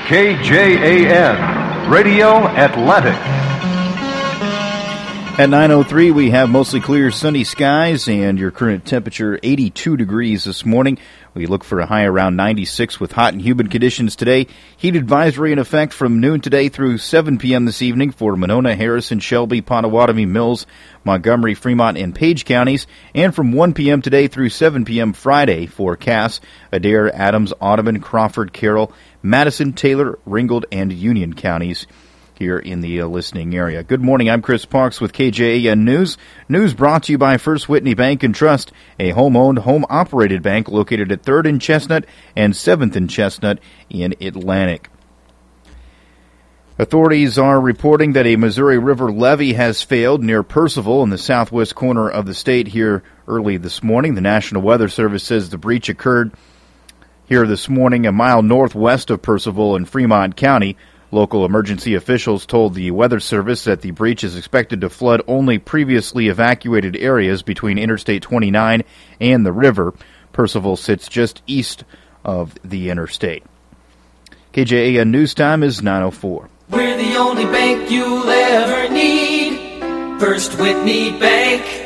KJAN, Radio Atlantic. At 9:03, we have mostly clear sunny skies and your current temperature 82 degrees this morning. We look for a high around 96 with hot and humid conditions today. Heat advisory in effect from noon today through 7 p.m. this evening for Monona, Harrison, Shelby, Potawatomi, Mills, Montgomery, Fremont, and Page counties, and from 1 p.m. today through 7 p.m. Friday for Cass, Adair, Adams, Audubon, Crawford, Carroll, Madison, Taylor, Ringgold, and Union counties here in the listening area. Good morning, I'm Chris Parks with KJAN News. News brought to you by First Whitney Bank and Trust, a home-owned, home-operated bank located at 3rd and Chestnut and 7th and Chestnut in Atlantic. Authorities are reporting that a Missouri River levee has failed near Percival in the southwest corner of the state here early this morning. The National Weather Service says the breach occurred here this morning a mile northwest of Percival in Fremont County. Local emergency officials told the Weather Service that the breach is expected to flood only previously evacuated areas between Interstate 29 and the river. Percival sits just east of the interstate. KJAN News Time is 9:04. We're the only bank you'll ever need. First Whitney Bank.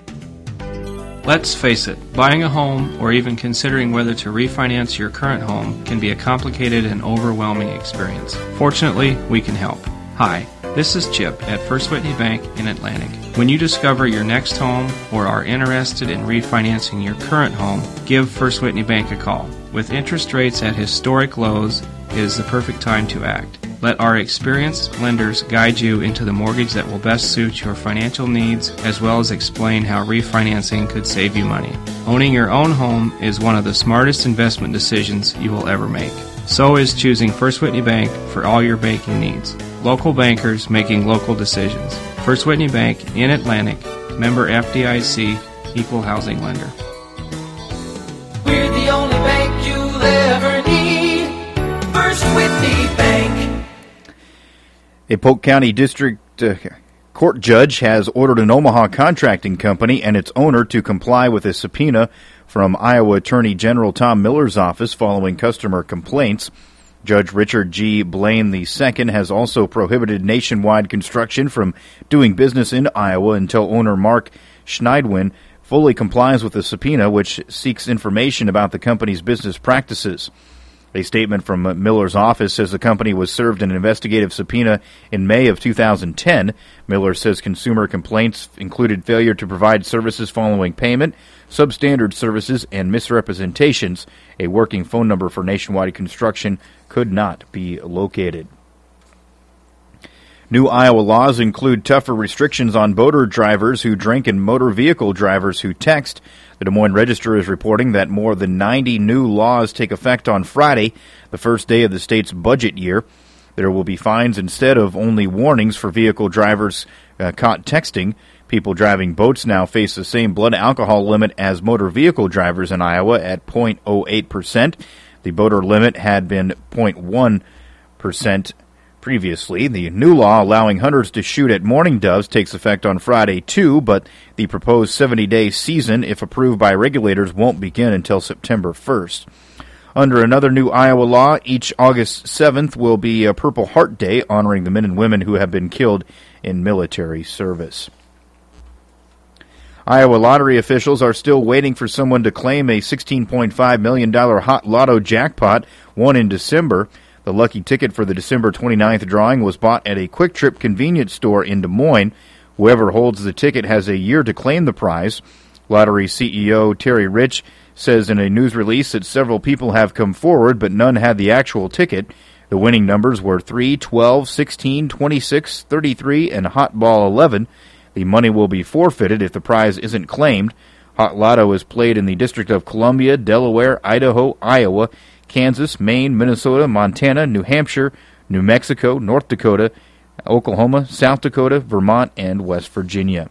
Let's face it, buying a home or even considering whether to refinance your current home can be a complicated and overwhelming experience. Fortunately, we can help. Hi, this is Chip at First Whitney Bank in Atlantic. When you discover your next home or are interested in refinancing your current home, give First Whitney Bank a call. With interest rates at historic lows, it is the perfect time to act. Let our experienced lenders guide you into the mortgage that will best suit your financial needs, as well as explain how refinancing could save you money. Owning your own home is one of the smartest investment decisions you will ever make. So is choosing First Whitney Bank for all your banking needs. Local bankers making local decisions. First Whitney Bank in Atlantic, member FDIC, equal housing lender. We're the only bank you'll ever need. First Whitney Bank. A Polk County District Court judge has ordered an Omaha contracting company and its owner to comply with a subpoena from Iowa Attorney General Tom Miller's office following customer complaints. Judge Richard G. Blaine II has also prohibited Nationwide Construction from doing business in Iowa until owner Mark Schneidwin fully complies with the subpoena, which seeks information about the company's business practices. A statement from Miller's office says the company was served an investigative subpoena in May of 2010. Miller says consumer complaints included failure to provide services following payment, substandard services, and misrepresentations. A working phone number for Nationwide Construction could not be located. New Iowa laws include tougher restrictions on boater drivers who drink and motor vehicle drivers who text. The Des Moines Register is reporting that more than 90 new laws take effect on Friday, the first day of the state's budget year. There will be fines instead of only warnings for vehicle drivers caught texting. People driving boats now face the same blood alcohol limit as motor vehicle drivers in Iowa at 0.08%. The boater limit had been 0.1% previously. The new law allowing hunters to shoot at mourning doves takes effect on Friday, too, but the proposed 70-day season, if approved by regulators, won't begin until September 1st. Under another new Iowa law, each August 7th will be a Purple Heart Day, honoring the men and women who have been killed in military service. Iowa lottery officials are still waiting for someone to claim a $16.5 million hot lotto jackpot won in December. The lucky ticket for the December 29th drawing was bought at a Quick Trip convenience store in Des Moines. Whoever holds the ticket has a year to claim the prize. Lottery CEO Terry Rich says in a news release that several people have come forward, but none had the actual ticket. The winning numbers were 3, 12, 16, 26, 33, and Hot Ball 11. The money will be forfeited if the prize isn't claimed. Hot Lotto is played in the District of Columbia, Delaware, Idaho, Iowa, Kansas, Maine, Minnesota, Montana, New Hampshire, New Mexico, North Dakota, Oklahoma, South Dakota, Vermont, and West Virginia.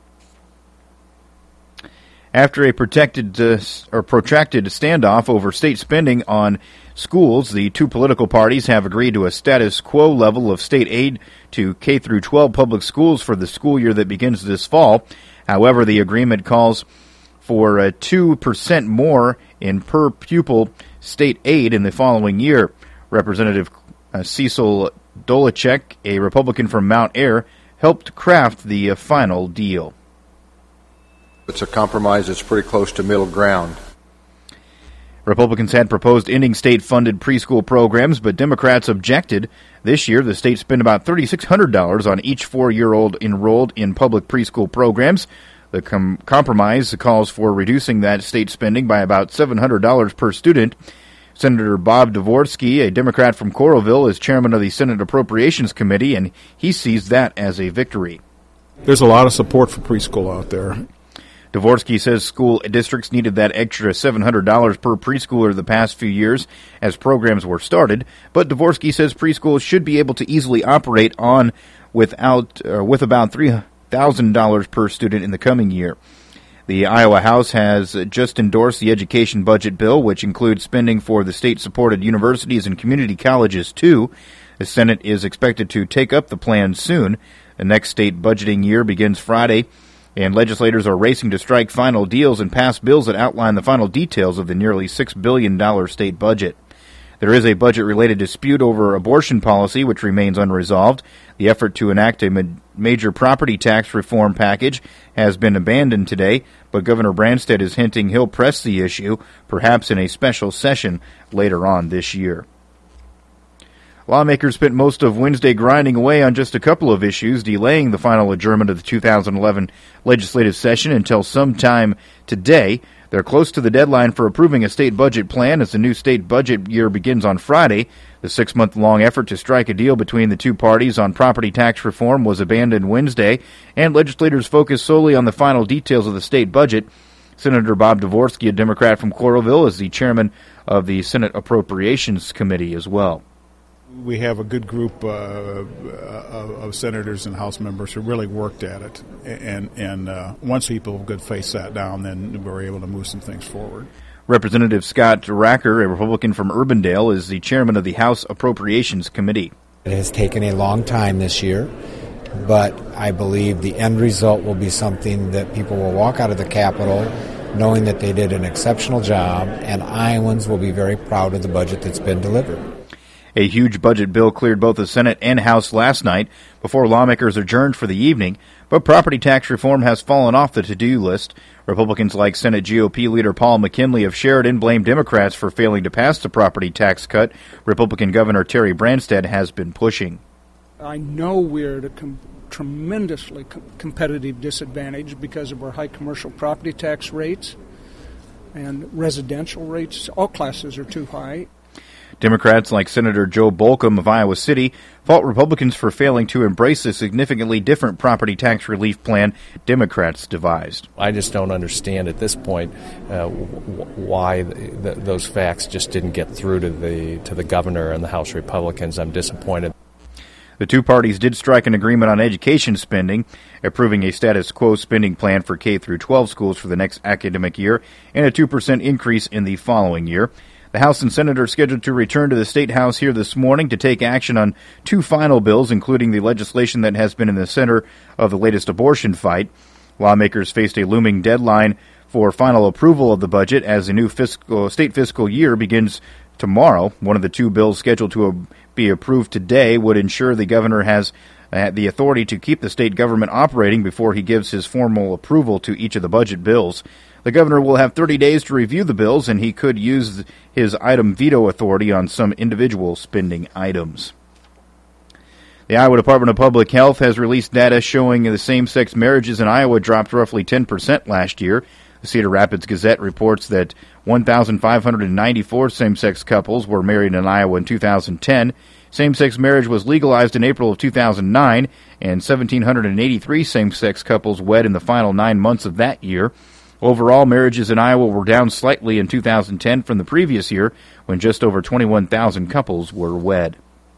After a protracted standoff over state spending on schools, the two political parties have agreed to a status quo level of state aid to K-12 public schools for the school year that begins this fall. However, the agreement calls for 2% more in per-pupil state aid in the following year. Representative Cecil Dolacek, a Republican from Mount Ayr, helped craft the final deal. It's a compromise that's pretty close to middle ground. Republicans had proposed ending state-funded preschool programs, but Democrats objected. This year, the state spent about $3,600 on each 4-year-old enrolled in public preschool programs. The compromise calls for reducing that state spending by about $700 per student. Senator Bob Dvorsky, a Democrat from Coralville, is chairman of the Senate Appropriations Committee, and he sees that as a victory. There's a lot of support for preschool out there. Dvorsky says school districts needed that extra $700 per preschooler the past few years as programs were started, but Dvorsky says preschools should be able to easily operate on with about $3,000 per student in the coming year. The Iowa House has just endorsed the education budget bill, which includes spending for the state-supported universities and community colleges, too. The Senate is expected to take up the plan soon. The next state budgeting year begins Friday, and legislators are racing to strike final deals and pass bills that outline the final details of the nearly $6 billion state budget. There is a budget-related dispute over abortion policy, which remains unresolved. The effort to enact a major property tax reform package has been abandoned today, but Governor Branstad is hinting he'll press the issue, perhaps in a special session later on this year. Lawmakers spent most of Wednesday grinding away on just a couple of issues, delaying the final adjournment of the 2011 legislative session until sometime today. They're close to the deadline for approving a state budget plan as the new state budget year begins on Friday. The 6-month-long effort to strike a deal between the two parties on property tax reform was abandoned Wednesday, and legislators focused solely on the final details of the state budget. Senator Bob Dvorsky, a Democrat from Coralville, is the chairman of the Senate Appropriations Committee as well. We have a good group of senators and House members who really worked at it, and once people of good faith sat down, then we were able to move some things forward. Representative Scott Racker, a Republican from Urbandale, is the chairman of the House Appropriations Committee. It has taken a long time this year, but I believe the end result will be something that people will walk out of the Capitol knowing that they did an exceptional job, and Iowans will be very proud of the budget that's been delivered. A huge budget bill cleared both the Senate and House last night before lawmakers adjourned for the evening, but property tax reform has fallen off the to-do list. Republicans like Senate GOP leader Paul McKinley of Sheridan blame Democrats for failing to pass the property tax cut Republican Governor Terry Branstad has been pushing. I know we're at a tremendously competitive disadvantage because of our high commercial property tax rates and residential rates. All classes are too high. Democrats like Senator Joe Bolcom of Iowa City fault Republicans for failing to embrace a significantly different property tax relief plan Democrats devised. I just don't understand at this point why those facts just didn't get through to the governor and the House Republicans. I'm disappointed. The two parties did strike an agreement on education spending, approving a status quo spending plan for K-12 schools for the next academic year and a 2% increase in the following year. The House and Senate are scheduled to return to the State House here this morning to take action on two final bills, including the legislation that has been in the center of the latest abortion fight. Lawmakers faced a looming deadline for final approval of the budget as the new state fiscal year begins tomorrow. One of the two bills scheduled to be approved today would ensure the governor has the authority to keep the state government operating before he gives his formal approval to each of the budget bills. The governor will have 30 days to review the bills, and he could use his item veto authority on some individual spending items. The Iowa Department of Public Health has released data showing the same-sex marriages in Iowa dropped roughly 10% last year. The Cedar Rapids Gazette reports that 1,594 same-sex couples were married in Iowa in 2010. Same-sex marriage was legalized in April of 2009, and 1,783 same-sex couples wed in the final 9 months of that year. Overall, marriages in Iowa were down slightly in 2010 from the previous year, when just over 21,000 couples were wed.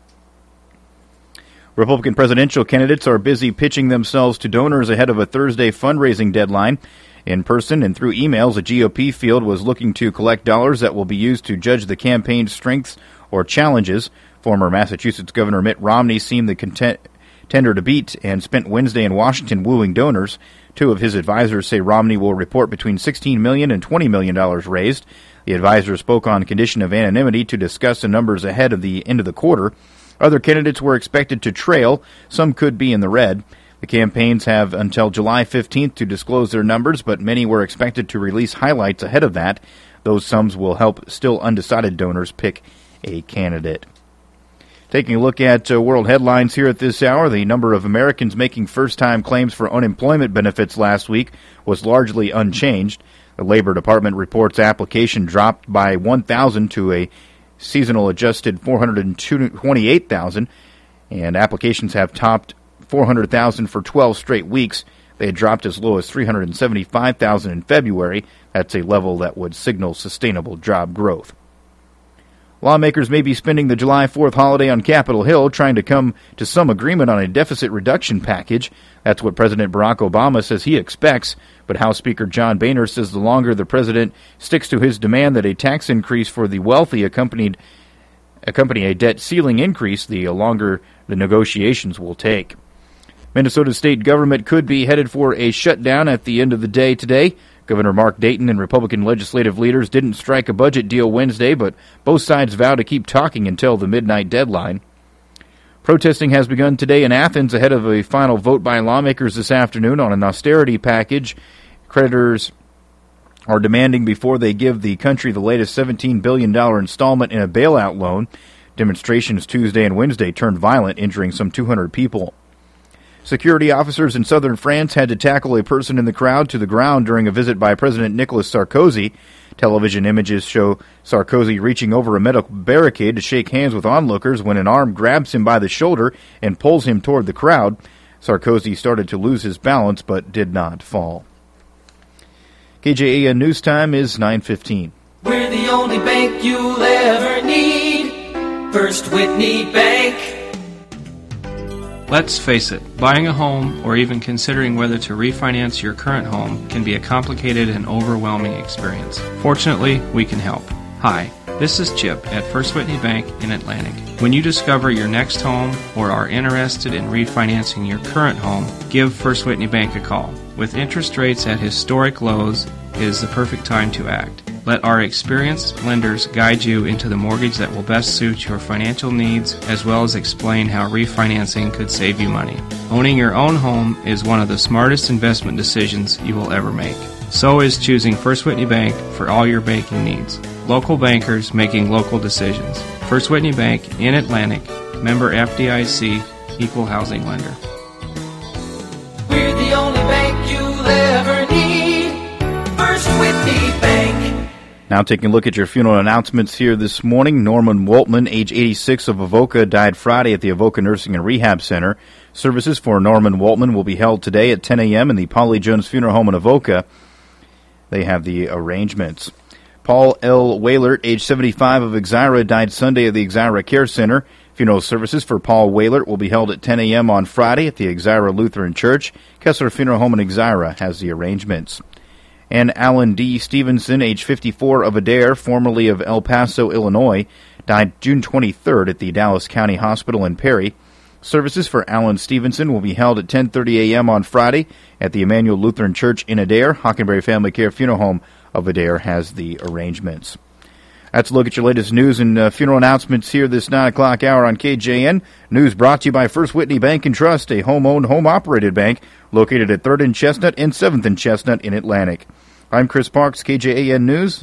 Republican presidential candidates are busy pitching themselves to donors ahead of a Thursday fundraising deadline. In person and through emails, a GOP field was looking to collect dollars that will be used to judge the campaign's strengths or challenges. Former Massachusetts Governor Mitt Romney seemed tender to beat and spent Wednesday in Washington wooing donors. Two of his advisors say Romney will report between $16 million and $20 million raised. The advisor spoke on condition of anonymity to discuss the numbers ahead of the end of the quarter. Other candidates were expected to trail. Some could be in the red. The campaigns have until July 15th to disclose their numbers, but many were expected to release highlights ahead of that. Those sums will help still undecided donors pick a candidate. Taking a look at world headlines here at this hour, the number of Americans making first-time claims for unemployment benefits last week was largely unchanged. The Labor Department reports application dropped by 1,000 to a seasonal adjusted 428,000, and applications have topped 400,000 for 12 straight weeks. They had dropped as low as 375,000 in February. That's a level that would signal sustainable job growth. Lawmakers may be spending the July 4th holiday on Capitol Hill trying to come to some agreement on a deficit reduction package. That's what President Barack Obama says he expects, but House Speaker John Boehner says the longer the president sticks to his demand that a tax increase for the wealthy accompany a debt ceiling increase, the longer the negotiations will take. Minnesota state government could be headed for a shutdown at the end of the day today. Governor Mark Dayton and Republican legislative leaders didn't strike a budget deal Wednesday, but both sides vow to keep talking until the midnight deadline. Protesting has begun today in Athens ahead of a final vote by lawmakers this afternoon on an austerity package. Creditors are demanding before they give the country the latest $17 billion installment in a bailout loan. Demonstrations Tuesday and Wednesday turned violent, injuring some 200 people. Security officers in southern France had to tackle a person in the crowd to the ground during a visit by President Nicolas Sarkozy. Television images show Sarkozy reaching over a metal barricade to shake hands with onlookers when an arm grabs him by the shoulder and pulls him toward the crowd. Sarkozy started to lose his balance but did not fall. KJAN News Time is 9:15. We're the only bank you'll ever need. First Whitney Bank. Let's face it, buying a home or even considering whether to refinance your current home can be a complicated and overwhelming experience. Fortunately, we can help. Hi, this is Chip at First Whitney Bank in Atlantic. When you discover your next home or are interested in refinancing your current home, give First Whitney Bank a call. With interest rates at historic lows, it is the perfect time to act. Let our experienced lenders guide you into the mortgage that will best suit your financial needs, as well as explain how refinancing could save you money. Owning your own home is one of the smartest investment decisions you will ever make. So is choosing First Whitney Bank for all your banking needs. Local bankers making local decisions. First Whitney Bank in Atlantic, member FDIC, equal housing lender. We're the only bank you'll ever need. First Whitney Bank. Now taking a look at your funeral announcements here this morning. Norman Waltman, age 86, of Avoca, died Friday at the Avoca Nursing and Rehab Center. Services for Norman Waltman will be held today at 10 a.m. in the Polly Jones Funeral Home in Avoca. They have the arrangements. Paul L. Waylert, age 75, of Exira, died Sunday at the Exira Care Center. Funeral services for Paul Waylert will be held at 10 a.m. on Friday at the Exira Lutheran Church. Kessler Funeral Home in Exira has the arrangements. And Alan D. Stevenson, age 54, of Adair, formerly of El Paso, Illinois, died June 23rd at the Dallas County Hospital in Perry. Services for Alan Stevenson will be held at 10:30 a.m. on Friday at the Emmanuel Lutheran Church in Adair. Hockenberry Family Care Funeral Home of Adair has the arrangements. That's a look at your latest news and funeral announcements here this 9 o'clock hour on KJN. News brought to you by First Whitney Bank and Trust, a home-owned, home-operated bank located at 3rd and Chestnut and 7th and Chestnut in Atlantic. I'm Chris Parks, KJAN News.